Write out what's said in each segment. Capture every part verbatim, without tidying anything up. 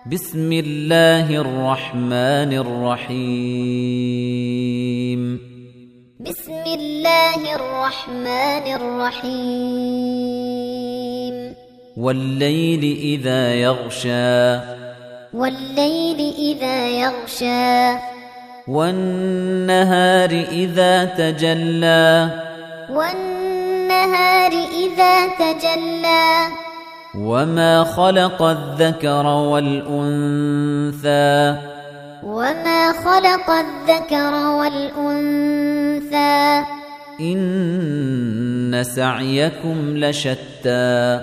بسم الله الرحمن الرحيم بسم الله الرحمن الرحيم والليل إذا يغشى والليل إذا يغشى والنهار إذا تجلى والنهار إذا تجلى وما خلق الذكر والأنثى وما خلق الذكر والأنثى إن سعيكم لشتى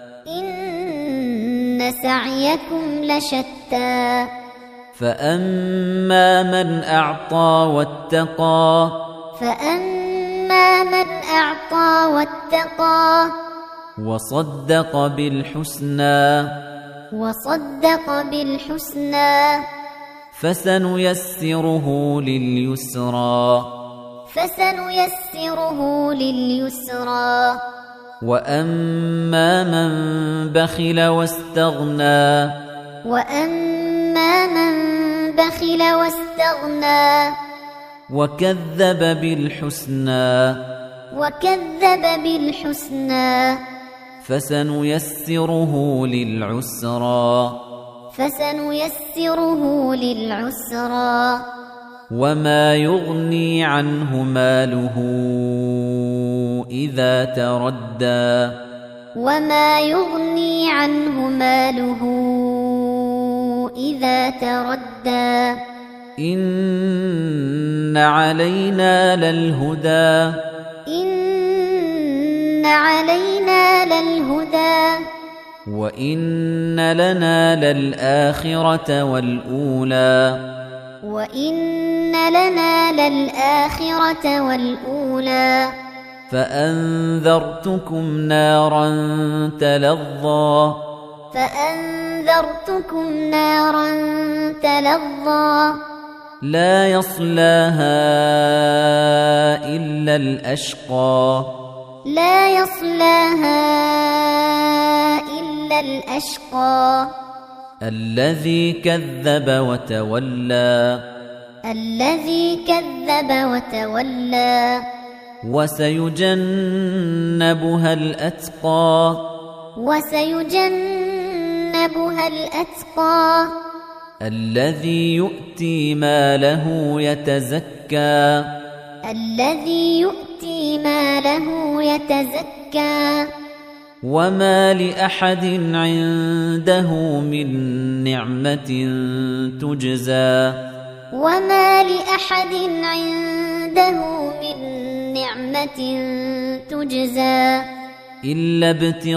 إن سعيكم لشتى فأما من أعطى واتقى فأما من أعطى واتقى وصدق بالحسنى وصدق بالحسنى فسنيسره لليسرى فسنيسره لليسرى وأما من بخل واستغنى وأما من بخل واستغنى وكذب بالحسنى وكذب بالحسنى فسنيسره للعسرى فسنيسره للعسرى وما يغني عنه ماله إذا تردى وما يغني عنه ماله إذا تردى إن علينا للهدى إن علينا للهدى وإن لنا للآخرة والأولى وإن لنا للآخرة والأولى فأنذرتكم نارا تلظى فأنذرتكم نارا تلظى لا يصلاها إلا الأشقى لا يصلاها إلا الأشقى الذي كذب وتولى الذي كذب وتولى وسيجنبها الأتقى وسيجنبها الأتقى الذي يؤتي ماله يتزكى الذي يؤتي ماله يتزكى وما لأحد عنده من نعمة تجزى وما لأحد عنده من نعمة تجزى إلا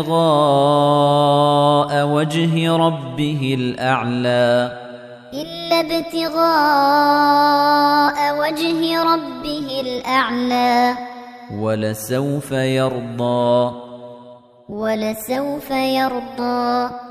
ابتغاء وجه ربه الأعلى إلا ابتغاء وجه ربه الأعلى ولسوف يرضى ولسوف يرضى